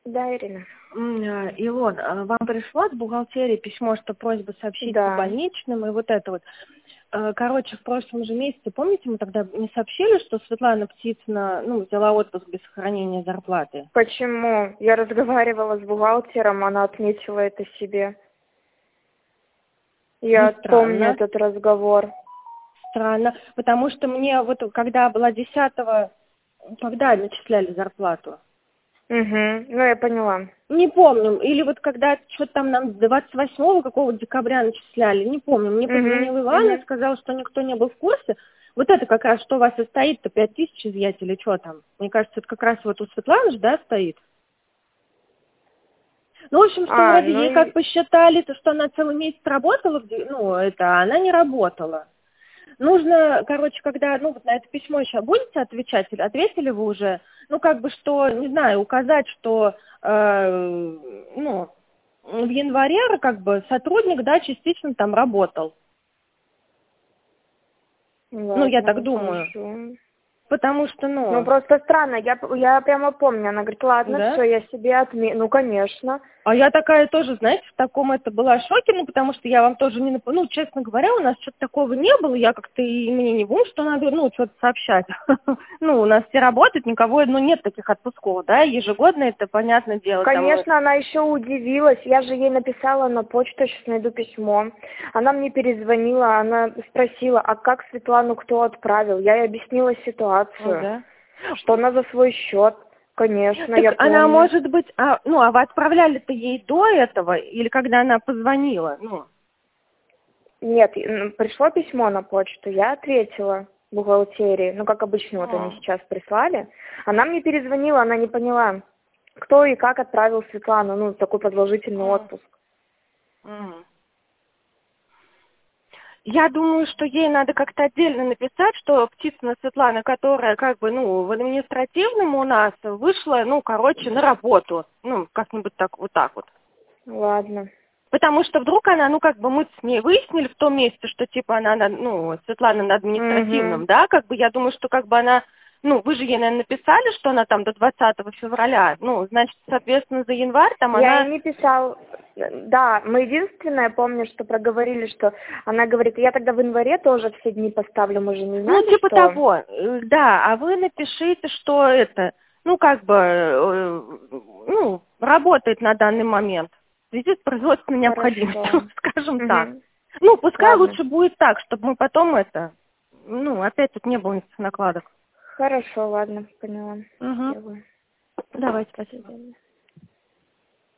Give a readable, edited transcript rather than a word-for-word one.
Да, Ирина. Илон, вам пришло от бухгалтерии письмо, что просьба сообщить Да. по больничным и вот это вот. Короче, в прошлом же месяце, помните, мы тогда не сообщили, что Светлана Птицына, взяла отпуск без сохранения зарплаты? Почему? Я разговаривала с бухгалтером, она отметила это себе. Я помню этот разговор. Странно, потому что мне вот, когда была 10-го, когда начисляли зарплату? Я поняла. Не помню. Или вот когда что-то там нам 28 какого декабря начисляли, не помню. Мне позвонил Иван и сказал, что никто не был в курсе. Вот это как раз, что у вас и стоит-то, 5000 изъять или что там? Мне кажется, это как раз вот у Светланы же, да, стоит? Ну, в общем, что вроде ей как посчитали, то, что она целый месяц работала, а она не работала. Нужно, когда, вот на это письмо еще будете отвечать, или ответили вы уже, что, не знаю, указать, что, в январе, сотрудник, да, частично там работал. Ладно, я так думаю. хорошо. Потому что, просто странно, я прямо помню, она говорит, ладно, да? все, я себе отменю, конечно. А я такая тоже, знаете, в таком это была шоке, потому что я вам тоже не напомню, честно говоря, у нас что-то такого не было, я как-то и мне не вон, что надо, что-то сообщать. У нас все работают, никого, нет таких отпусков, да, ежегодно это, понятное дело. Конечно, она еще удивилась, я же ей написала на почту, сейчас найду письмо. Она мне перезвонила, она спросила, а как Светлану кто отправил? Я ей объяснила ситуацию, да? что она за свой счет. Конечно, так я помню. она, может быть, а вы отправляли-то ей до этого, или когда она позвонила, Нет, пришло письмо на почту, я ответила бухгалтерии, как обычно, вот они сейчас прислали. Она мне перезвонила, она не поняла, кто и как отправил Светлану, такой продолжительный отпуск. Я думаю, что ей надо как-то отдельно написать, что Птицына Светлана, которая в административном у нас вышла, на работу. Как-нибудь так, вот так вот. Ладно. Потому что вдруг она, мы с ней выяснили в том месте, что она, Светлана на административном, да, я думаю, что она, вы же ей, наверное, написали, что она там до 20 февраля, значит, соответственно, за январь там Я ей не писал. Да, мы единственное, помню, что проговорили, что она говорит, я тогда в январе тоже все дни поставлю, мы же не знаем, типа что... того, да, а вы напишите, что это, работает на данный момент. В связи с производственной необходимостью, скажем так. Пускай лучше будет так, чтобы мы потом опять тут не было никаких накладок. Хорошо, ладно, поняла. Давайте, спасибо.